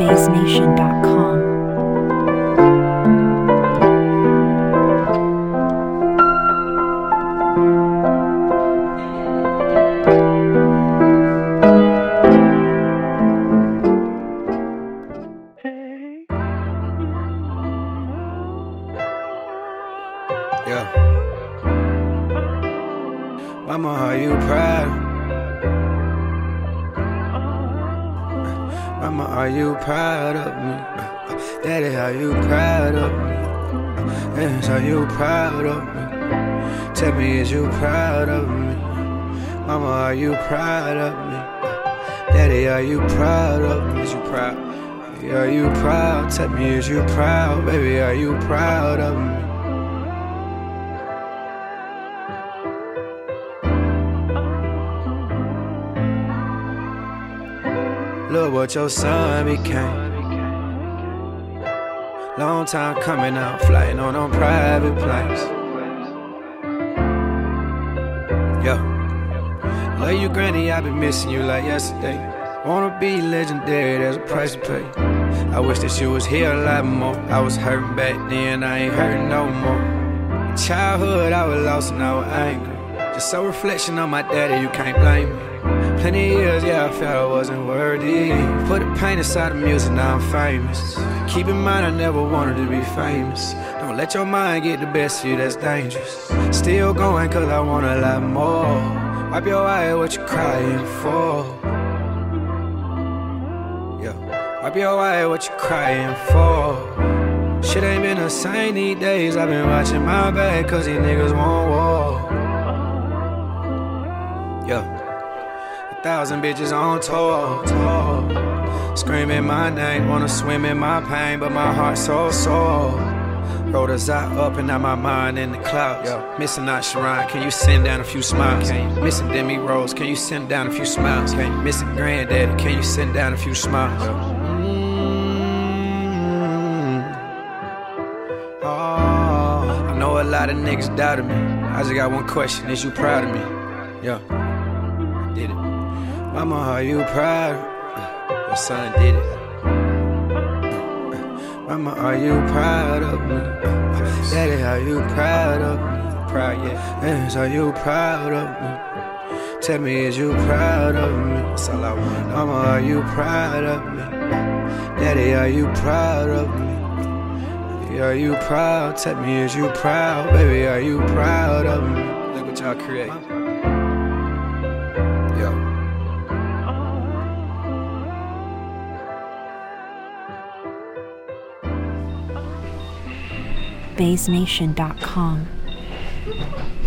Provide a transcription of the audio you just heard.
BaseNation.com. Yeah. Mama, are you proud? Mama, are you proud of me? Daddy, are you proud of me? Yes, are you proud of me? Tell me, is you proud of me? Mama, are you proud of me? Daddy, are you proud of me? Is you proud? Are you proud? Tell me, is you proud? Baby, are you proud of me? Look what your son became. Long time coming out, flying on private planes. Yo, love you, granny, I been missing you like yesterday. Wanna be legendary, there's a price to pay. I wish that you was here a lot more. I was hurting back then, I ain't hurting no more. In childhood, I was lost and I was angry. Just a reflection on my daddy, you can't blame me. Plenty of years, yeah, I felt I wasn't worthy. Put the pain inside the music, now I'm famous. Keep in mind, I never wanted to be famous. Don't let your mind get the best of you, that's dangerous. Still going, cause I want a lot more. Wipe your eye, what you crying for? Yeah, wipe your eye, what you crying for? Shit ain't been the same these days. I've been watching my back, cause these niggas want war. Yeah. 1,000 bitches on tour, screaming my name, wanna swim in my pain, but my heart so sore. Wrote a zot up and out my mind in the clouds. Yo, missing out Sharon, can you send down a few smiles? Missing Demi Rose, can you send down a few smiles? Missing Granddaddy, can you send down a few smiles? Oh, I know a lot of niggas doubted me. I just got one question, is you proud of me? Yeah, I did it. Mama, are you proud? Your son did it. Mama, are you proud of me? Daddy, are you proud of me? Proud, yeah. Yes, are you proud of me? Tell me, is you proud of me? That's all I want. Mama, are you proud of me? Daddy, are you proud of me? Are you proud? Tell me, is you proud? Baby, are you proud of me? Look what y'all create. BaseNation.com.